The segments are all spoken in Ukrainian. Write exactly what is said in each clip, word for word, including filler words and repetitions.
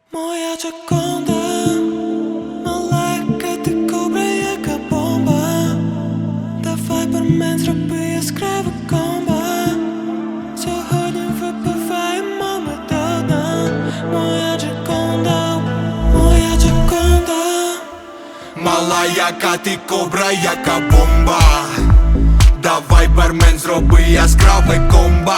Моя Джаконда, маленька ти кобра, яка бомба. Давай, бармен, зроби яскраве комбо. Сьогодні випиваємо ми до дна. Моя Джаконда, моя Джаконда. Мала, яка ти кобра, яка бомба. Давай, бармен, зроби яскраве комбо.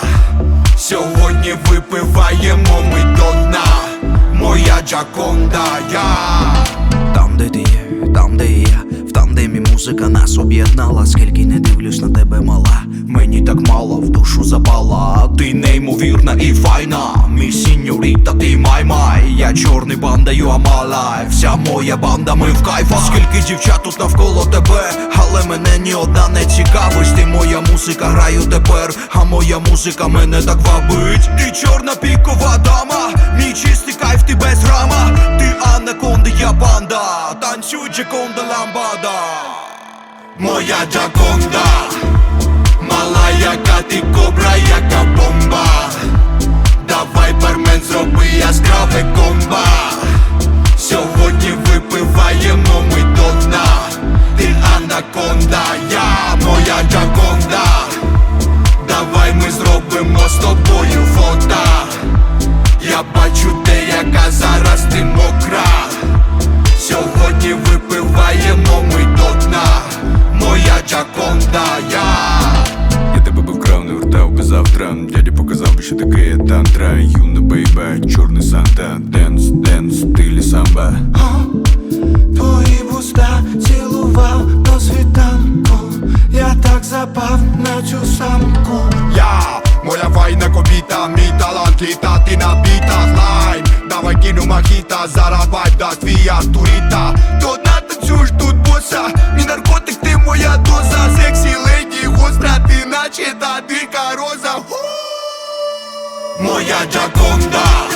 Сьогодні випиваємо ми до дна. Моя Джаконда, я Там, де ти є, там, де і я, в тандемі музика нас об'єднала. Скільки не дивлюсь на тебе, мала, мені так мало, в душу запала. Ти неймовірна і файна, мій сіньоріта, ти май-май. Я чорний банда, you are my life. Вся моя банда, ми в кайфах. Скільки дівчат тут навколо тебе, але мене ні одна не цікавить. Ти моя музика, граю тепер, а моя музика мене так вабить. Ти чорна пікова дама, мій чистий кайф, ти без грама. Ти анаконда, я банда, танцюй Джаконда ламбада. Моя Джаконда, мала, яка ти кобра, яка бомба. Давай, бармен, зроби яскраве комбо. Сьогодні випиваємо ми до дна. Ти анаконда, я моя Джаконда. Давай ми зробимо з тобою фото. Я бачу те, яка зараз ти мокра. Сьогодні випиваємо ми до дна. Моя Джаконда, я Я тебе би вкрав, не вертав би завтра. Дяді показав би, що таке є тантра. Юна бейбе, чорний санта. Денс, денс, в стилі самба. Твої вуста цілував до світанку. Я так запав на цю самку. Я, моя файна кобіта, мій талант літати на бітах. Лайм, давай кину мохіта, зараз вайб дасть твій артуріта. До дна танцюєш тут боса, мій наркотик, ти моя доза. Сексі леді, гостра, ти наче та дика роза. Моя Джаконда.